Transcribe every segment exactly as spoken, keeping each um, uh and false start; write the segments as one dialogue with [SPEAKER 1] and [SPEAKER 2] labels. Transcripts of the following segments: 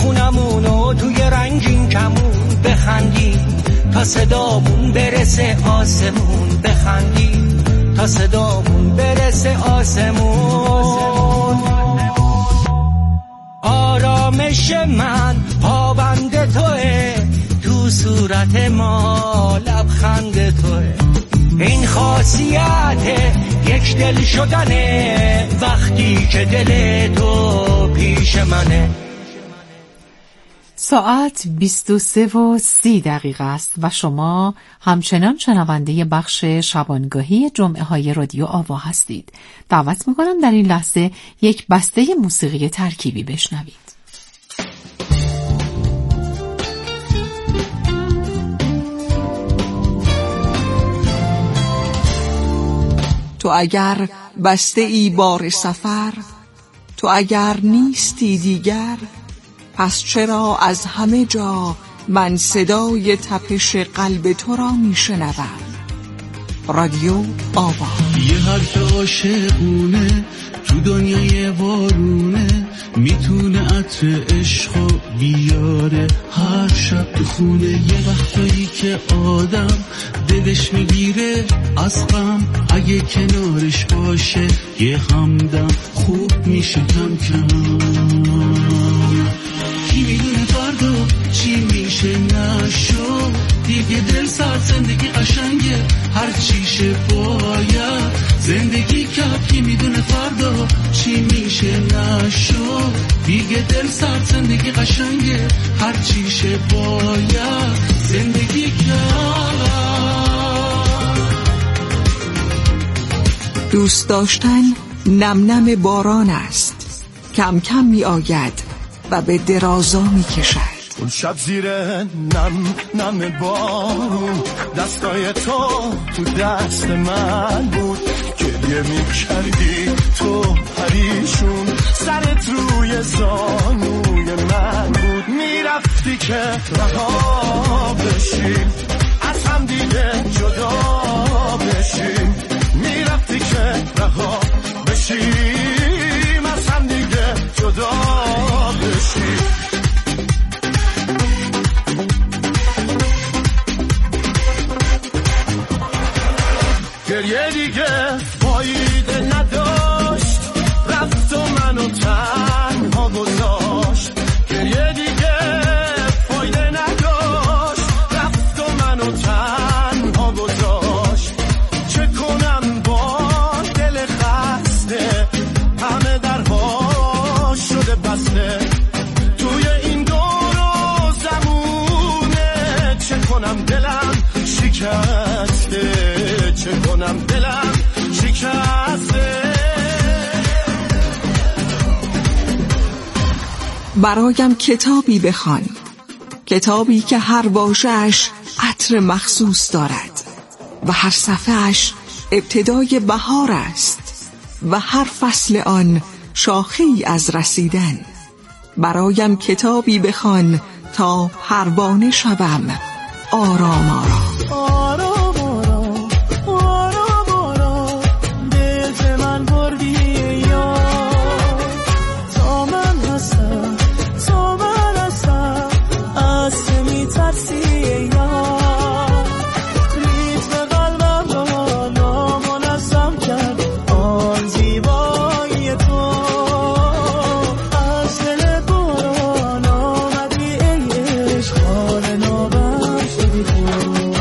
[SPEAKER 1] خونمونو توی رنگین کمون بخندیم تا صدامون برسه آسمون، بخندیم تا صدامون برسه آسمون. آرامش من پابند توه، تو صورت ما لبخند توه. این خاصیت یک دل شدنه وقتی که دل تو پیش منه.
[SPEAKER 2] ساعت بیست و سه و سی دقیقه است و شما همچنان شنونده بخش شبانگاهی جمعه های رادیو آوا هستید. دعوت میکنم در این لحظه یک بسته موسیقی ترکیبی بشنوید.
[SPEAKER 3] تو اگر بسته ای بار سفر، تو اگر نیستی دیگر، پس چرا از همه جا من صدای تپش قلب تو را می شنوم؟ رادیو آوا.
[SPEAKER 4] یه حرف عاشقونه تو دنیای وارونه، میتونه عطر عشقو بیاره هر شب تو خونه. یه وقتایی که آدم دلش میگیره از غم، اگه کنارش باشه یه همدم خوب میشه کم کم. کی میدونه فردا چی میشه نشو، دیگه دل سر زندگی قشنگه هر چیشه باید زندگی کرد. کی میدونه فردا چی میشه نشو، دیگه دل سر زندگی قشنگه هر چیشه باید زندگی کرد.
[SPEAKER 3] دوست داشتن نم نم باران است، کم کم می آید و به درازا می کشد.
[SPEAKER 5] اون شب زیر نم نم بارون دستای تو تو دست من بود، گریه می کردی تو پریشون، سرت روی زانوی من بود. میرفتی که رها بشیم از هم دیگه جدا بشیم، میرفتی که رها بشیم از هم دیگه جدا بشیم. گریه دیگه فایده نداشت، رفت و منو تنها گذاشت. گریه دیگه فایده نداشت، رفت و منو تنها گذاشت. چه کنم با دل خسته، همه درها شده بسته توی این دور و زمونه. چه کنم دلم شکسته، چه کنم دلم شکسته.
[SPEAKER 3] برایم کتابی بخوان، کتابی که هر واژه‌اش عطر مخصوص دارد و هر صفحه‌اش ابتدای بهار است و هر فصل آن شاخه‌ای از رسیدن. برایم کتابی بخوان تا پروانه شوم آرام آرام.
[SPEAKER 6] آرام
[SPEAKER 7] Oh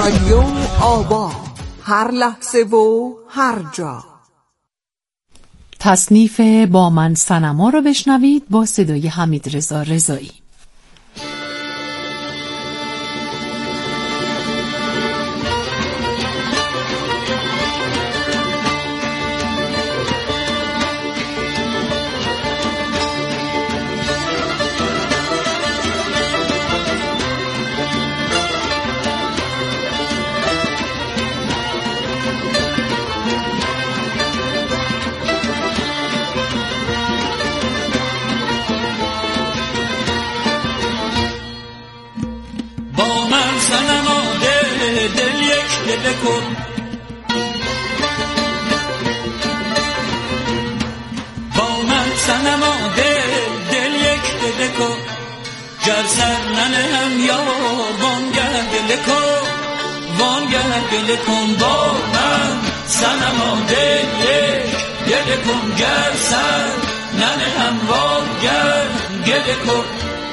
[SPEAKER 3] رادیو آوا، هر لحظه و هر جا.
[SPEAKER 2] تصنیف با من صنما رو بشنوید با صدای حمیدرضا رضایی.
[SPEAKER 4] بکن با من صنما دل دل یک دل کن گر سر ننهم یار وانگه دل کن وانگه دل کن با من صنما دل یک دل کن گر سر ننهم وانگه دل کن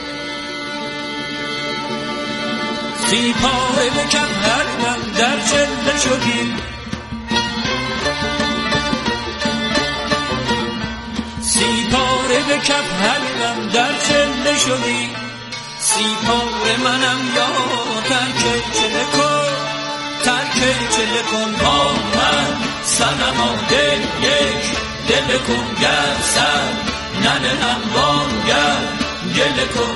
[SPEAKER 4] سی پاره و کم هر من در چله شدی سی پاره به کف هر من در چله شدی سی پاره منم یا ترک چله کن ترک چله کن با من صنما دل یک دل کن گر سر ننهم وانگر گله کن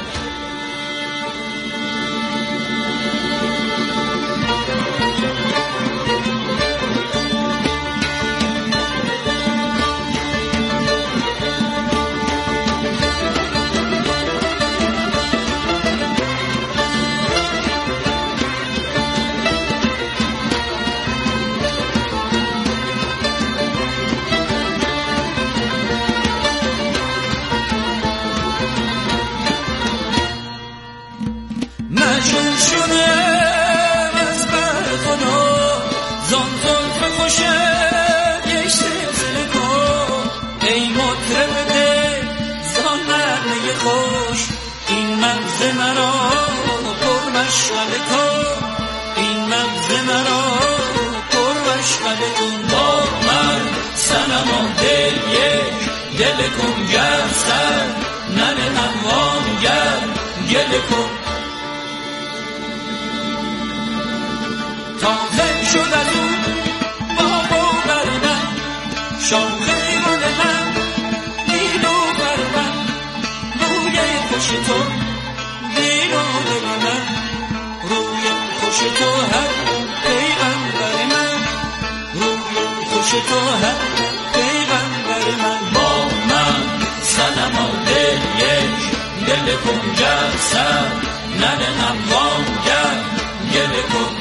[SPEAKER 4] مجنون شدم از بر خدا زان زلف خوشم یک سلسله کن ای مطرب دل زان نغمه خوش این مغز مرا پر مشغله کن این مغز مرا پر مشغله کن با من صنما دل یک دل کن گر سر ننهم وانگر گله کن تازه شد از اون باغ و بر من شاخه گل من نیلو بر من روی خوش تو دین و دل من روی خوش تو هر پیغمبر من روی خوش تو هر پیغمبر من با من صنما دل یک دل کن گر سر ننهم وانگر گله کن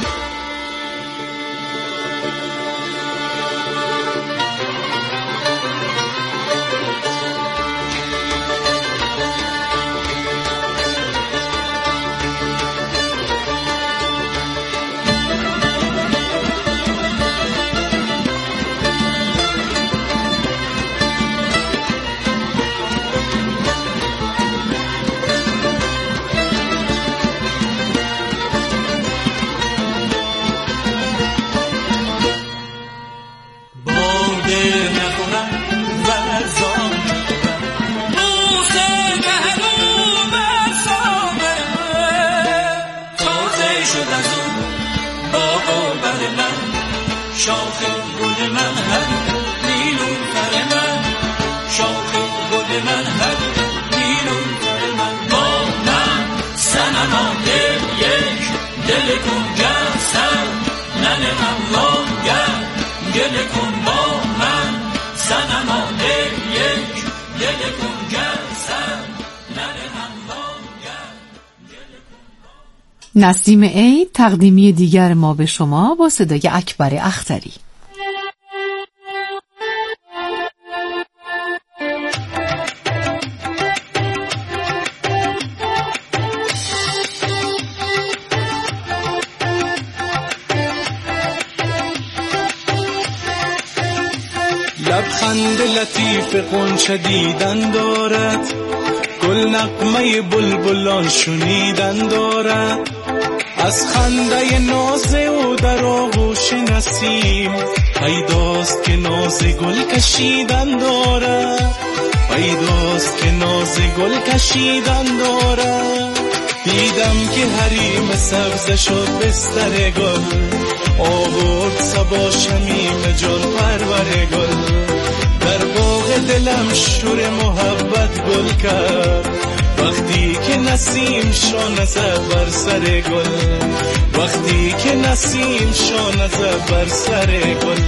[SPEAKER 4] شاخه گل من هر نیلوفر من شاخه گل من هر نیلوفر من با من صنما دل یک دل کن گر سر ننهم وانگر گله کن با من صنما دل یک دل کن گر سر ننهم وانگر گله کن.
[SPEAKER 2] نسیم عید تقدیمی دیگر ما به شما با صدای اکبر اختری.
[SPEAKER 4] لبخند لطیف غنچه دیدن دارد گل نغمه بلبلان شنیدن دارد از خنده ناز او در آغوش نسیم پیداست که ناز گل کشیدن دارد، پیداست که ناز گل کشیدن دارد. دیدم که حریم سبز شد بستر گل، آورد صبا شمیم جان پرور گل. در باغ دلم شور محبت گل کرد، وقتی که نسیم شانه زد بر سر گل، وقتی که نسیم شانه زد بر سر گل.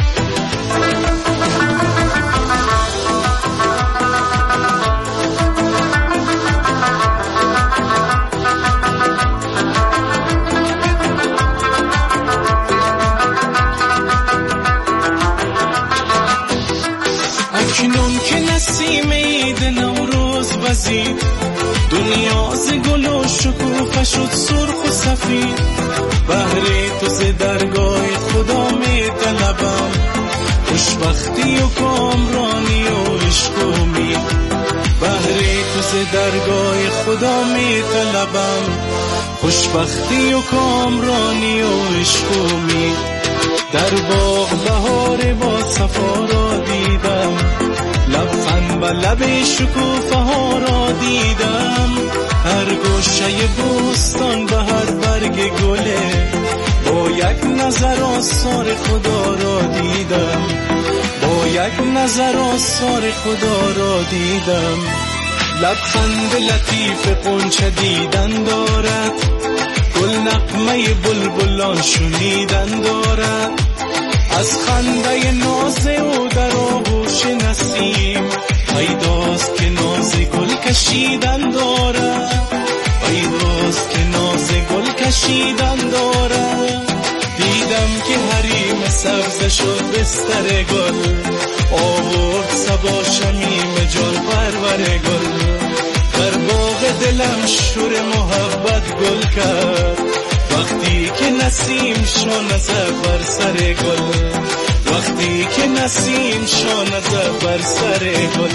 [SPEAKER 4] اکنون که نسیم عید نوروز وزید، دنیا ز گل و شکوفه شد سرخ و سفید. بهر تو ز درگاه خدا می طلبم، خوشبختی و کامرانی و عشق و امید. بهر تو ز درگاه خدا می طلبم، خوشبختی و کامرانی و عشق و امید. در باغ بهار با صفا را دیدم، لبخند و لب شکوفه ها را دیدم. هر گوشه بوستان به هر برگ گله، با یک نظر آثار خدا را دیدم، با یک نظر آثار خدا را دیدم. لبخند لطیف غنچه دیدن دارد، گل نغمه بلبلان شنیدن دارد. از خنده ناز او در آغوش نسیم پیداست که ناز گل کشیدن دارد، پیداست که ناز گل کشیدن دارد. دیدم که حریم سبز شد بستر گل، آورد صبا شمیم جان پرور گل. در باغ دلم شور محبت گل کرد، وقتی که نسیم شانه زد بر سر گل، وقتی که نسیم شانه زد بر سر گل.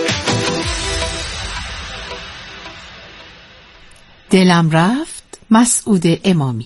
[SPEAKER 2] دلم رفت، مسعود امامی.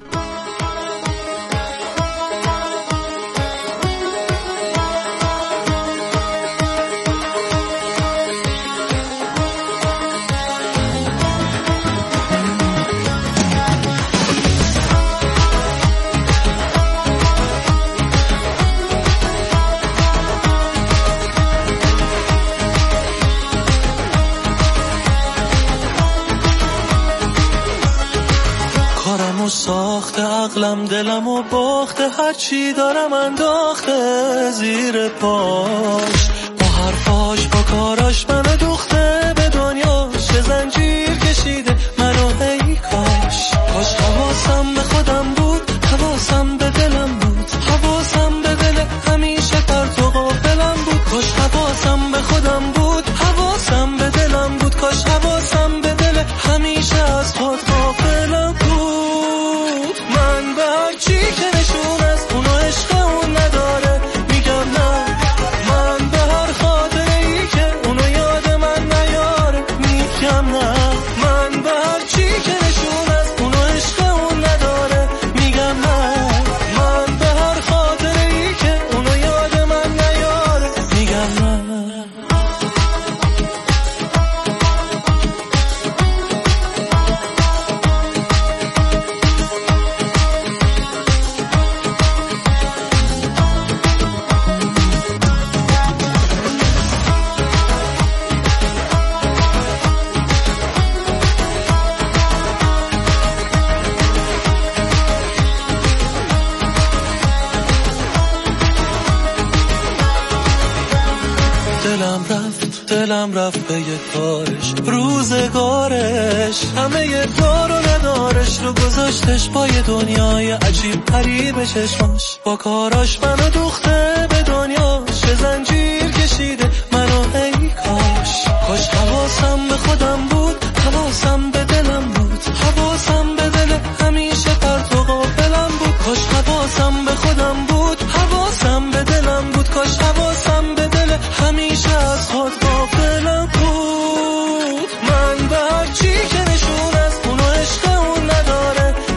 [SPEAKER 6] ساخته عقلم دلم و باخته، هرچی دارم انداخته زیر پاش. با حرفاش با کاراش منو دوخته به دنیاش، چه زنجیر کشیده منو ای کاش. کاش حواسم به خودم بود، حواسم به دلم بود، حواسم به دل همیشه پرت و غافلم بود. کاش حواسم به خودم بود، حواسم به دلم بود، کاش حواسم به دل همیشه از خود غافلم بود. من به هر چی که نشون از اونو عشق اون نداره میگم نه، من به هر خاطره ای که اونو یاد من نیاره میگم نه، من به هر چی که نشون از اونو عشق اون نداره میگم نه، من به هر خاطره ای که اونو یاد من نیاره میگم نه. دلم رفت دلم رفت به یه کارش، روزگارش همه یه دار و ندارش رو گذاشتش با یه دنیای عجیب غریب چشماش. با کاراش منو دوخته به دنیاش، چه زنجیر کشیده منو ای کاش. کاش حواسم به خودم بود، حواسم به دلم بود، حواسم به دل همیشه پرت و غافلم بود. کاش حواسم به خودم بود، حواسم به دلم بود، کاش حواسم به دل همیشه از خود غافلم بود. من به هر چی که نشون از اونو عشق اون نداره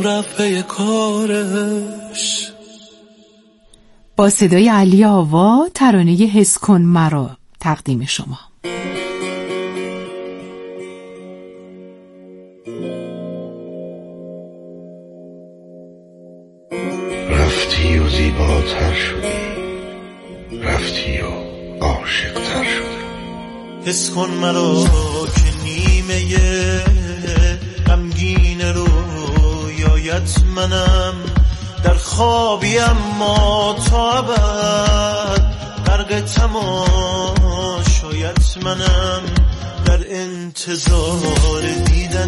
[SPEAKER 6] رفت پی کارش.
[SPEAKER 2] با صدای علی آوا ترانه حس کن مرا تقدیم شما.
[SPEAKER 7] رفتی و زیباتر شدی، رفتی و عاشق‌تر شدی.
[SPEAKER 6] حس کن مرا که نیمه غمگین رویایت منم، در خوابی اما تا ابد غرق تماشایت منم، در انتظار دیدن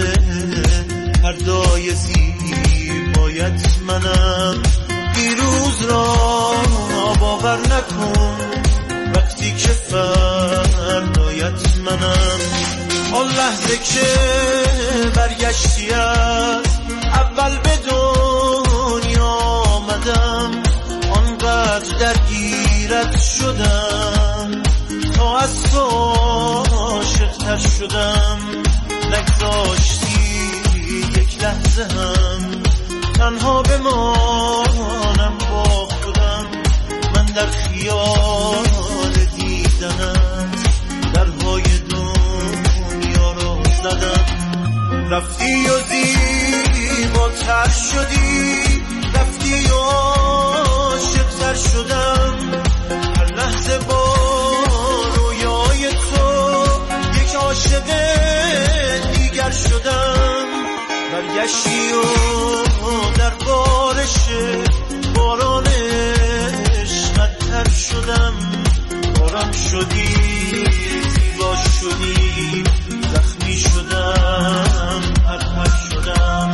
[SPEAKER 6] پردای زیبایت منم. دیروز را باور نکن وقتی که فردایت منم. آن لحظه که برگشتی از اول به دنیا آمدم، آنقدر درگیرت شدم تا از تو عاشق‌تر شدم. نگذاشتی یک لحظه هم تنها بمانم با خودم، من در خیال دیدنت درهای دنیا رو زدم. رفتی و زیباتر شدی، رفتی و عاشق‌تر شدم. هر لحظه با رویای تو یک عاشق دیگر شدم. برگشتی و در بارش باران عشقت تر شدم. باران شدی، زیبا شدی، زخمی شدم، پرپر شدم.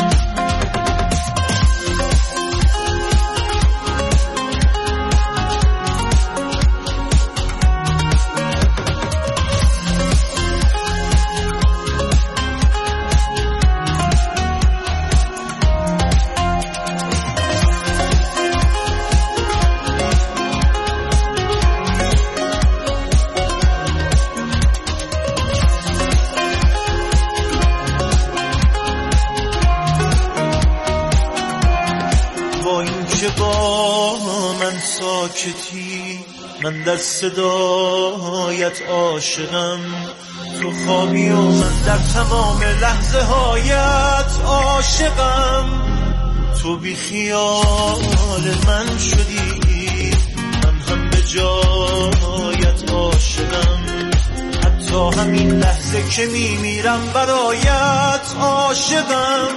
[SPEAKER 6] من در صدایت عاشقم، تو خوابی و من در تمام لحظه هایت عاشقم. تو بی خیال من شدی، من هم به جایت عاشقم. حتی همین لحظه که میمیرم برایت عاشقم.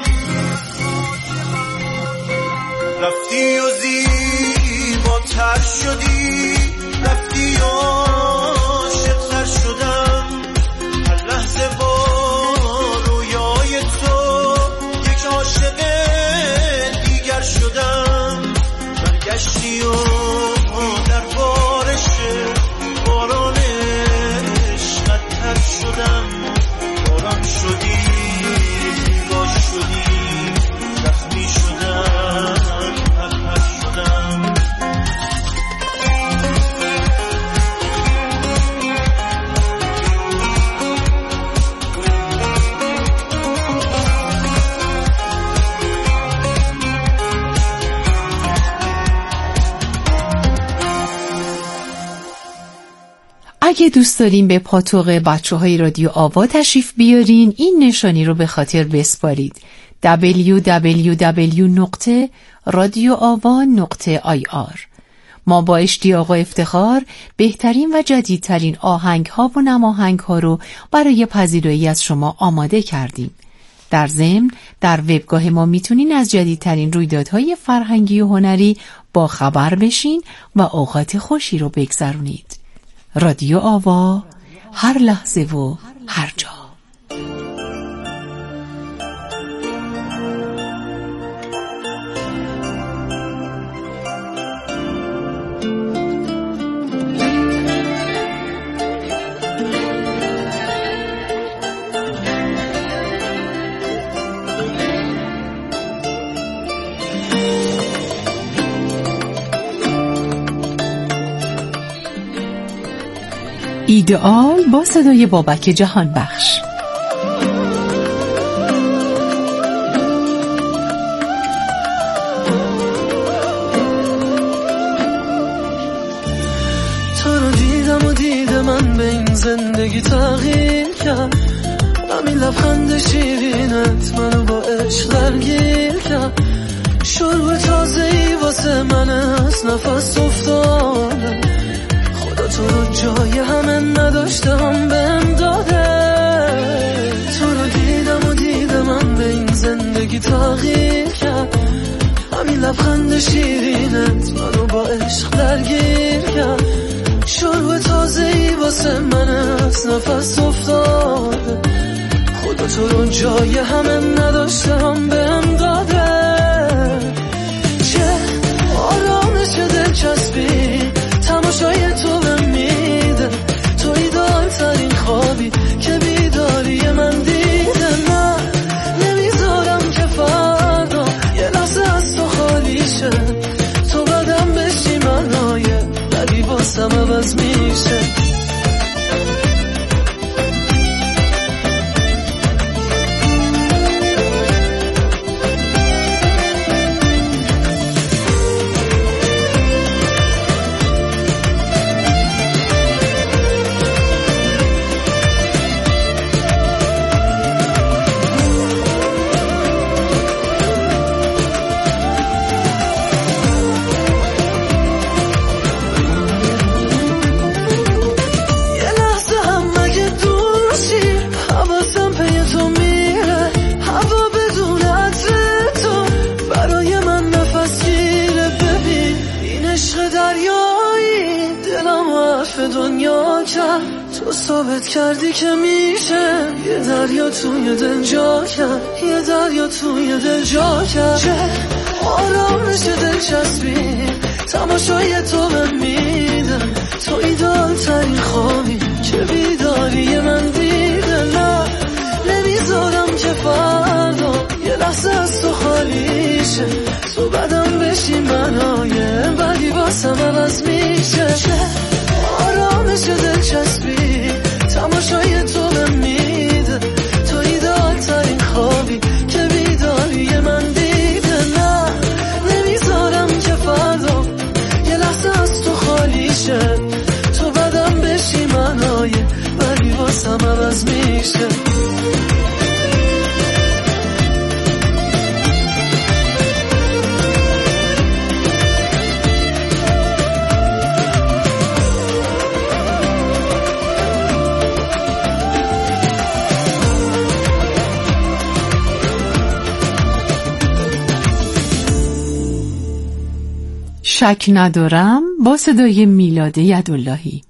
[SPEAKER 6] رفتی و زیباتر شدی، رفتی و عاشق‌تر شدم. هر لحظه با رویای تو یک عاشق دیگر شدم. برگشتی و در بارش باران عشقت تر شدم. باران شدی، زیبا شدی، زخمی شدم، پرپر شدم.
[SPEAKER 2] اگه دوست دارین به پاتوق بچه های رادیو آوا تشریف بیارین، این نشانی رو به خاطر بسپارید: دبلیو دبلیو دبلیو دات رادیو آوا دات آی آر. ما با اشتیاق و افتخار بهترین و جدیدترین آهنگ ها و نماهنگ ها رو برای پذیرایی از شما آماده کردیم. در ضمن در وبگاه ما میتونین از جدیدترین رویدادهای فرهنگی و هنری با خبر بشین و اوقات خوشی رو بگذرونید. رادیو آوا، هر لحظه و هر جا. ایدئال با صدای بابک جهان بخش.
[SPEAKER 6] من به این زندگی تغییر کرد. همین لبخند شیرینت منو با عشق درگیر کرد. شروع تازه‌ای واسه من از نفس افتاده. خدا تو رو جای همه نداشتم بهم داده. تو رو دیدم و دیدم من به این زندگی تغییر کرد. همین لبخند شیرینت منو با عشق درگیر کرد. شروع تازه‌ای واسه من از نفس افتاده. خدا تو رو جای همه نداشتم بهم داده. چه آرامش دلچسبی تماشای تو بهم میده. تو ایدال ترین خوابی که بیداری من دیده. من نمیذارم که فردا یه لحظه از تو خالی شه. تو بدم بشی منایه ولی واسم عوض میشه. دنیا کرد تو ثابت کردی که میشه. یه دریا توی دل جا کرد. یه دریا توی دل جا کرد. چه آرامش دلچسبی تماشای تو بهم میده. تو ایدال ترین خوابی که بیداری من دیده. نه نمیذارم که فردا یه لحظه از تو خالی شه. تو بدم بشی منایه ولی واسم عوض میشه. چه آرامش دلچسبی تماشای تو بهم میده. تو ایدال ترین خوابی که بیداری من دیده. نه نمیذارم که فردا یه لحظه از تو خالی شه. تو بدم بشی منایه ولی واسم عوض میشه.
[SPEAKER 2] شک ندارم با صدای میلاد یداللهی.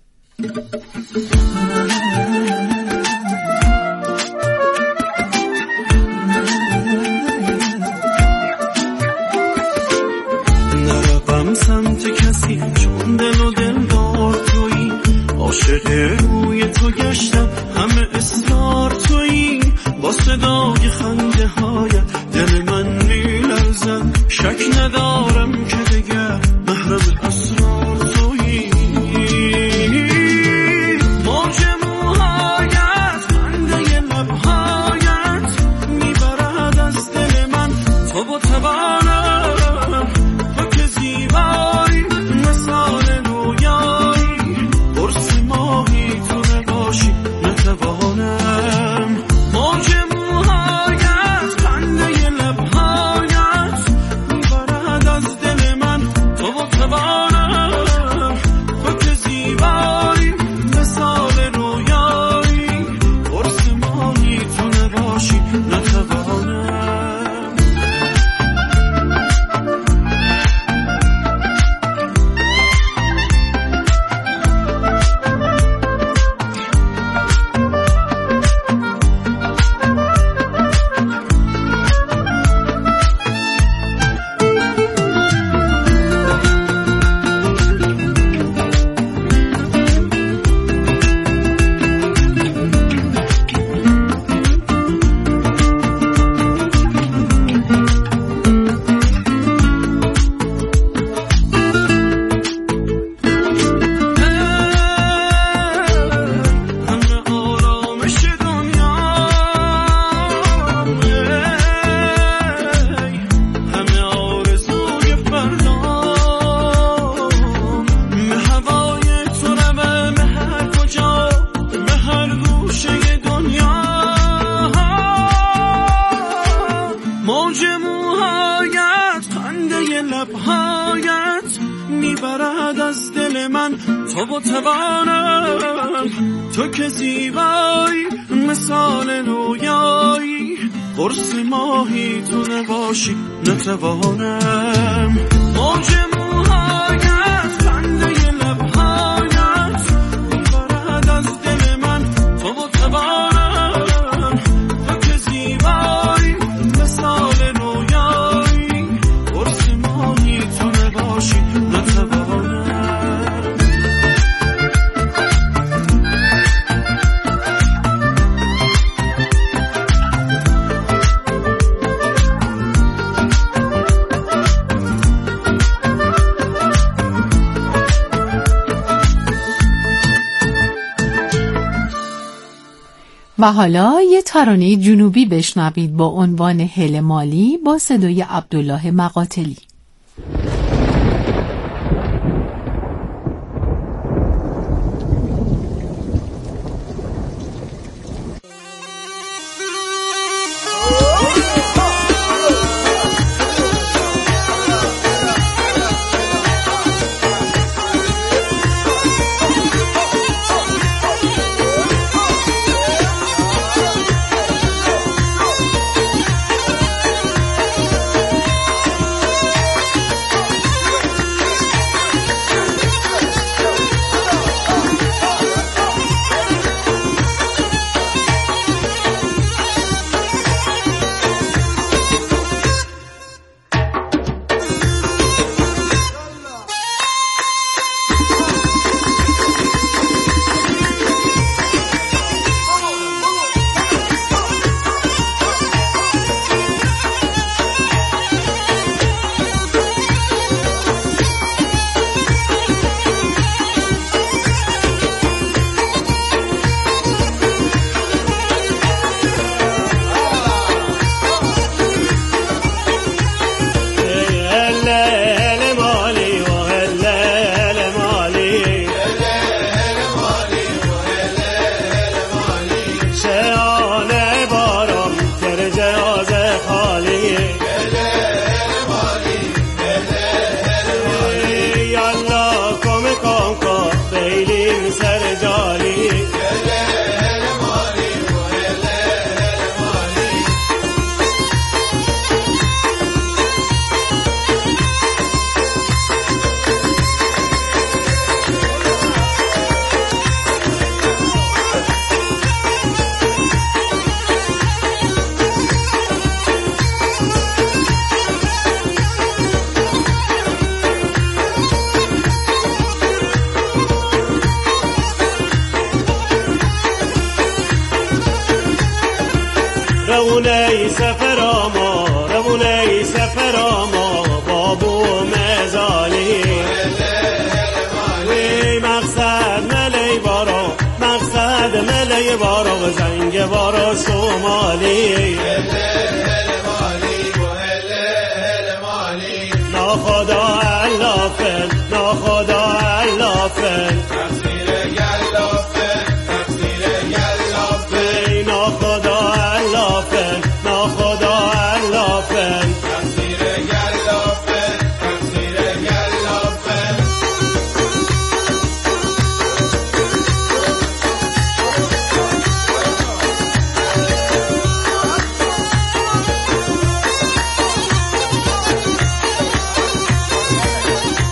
[SPEAKER 4] نروم سمت کسی چون دل و دلدار تویی. عاشق روی تو گشتم همه اصرار تویی. با صدای خنده هایت دل من میلرزد. شک ندارم که دگر محرم اسرار تویی. موج موهایت خنده لبهایت میبرد از دل من. تو با توانم تو که زیبایی مثال رویایی. قرص ماهی تو نباشی نتوانم. موج موهایت خنده لبهایت میبرد از میبرد از دل من تو و توانم، تو که زیبایی مثال رویایی، قرص ماهی تو نباشی نتوانم. موج موهایت خنده لبهایت میبرد از دل من تو و توانم، تو که زیبایی مثال رویایی، قرص ماهی تو نباشی نتوانم.
[SPEAKER 2] و حالا یه ترانه جنوبی بشنوید با عنوان هل مالی با صدای عبدالله مقاتلی.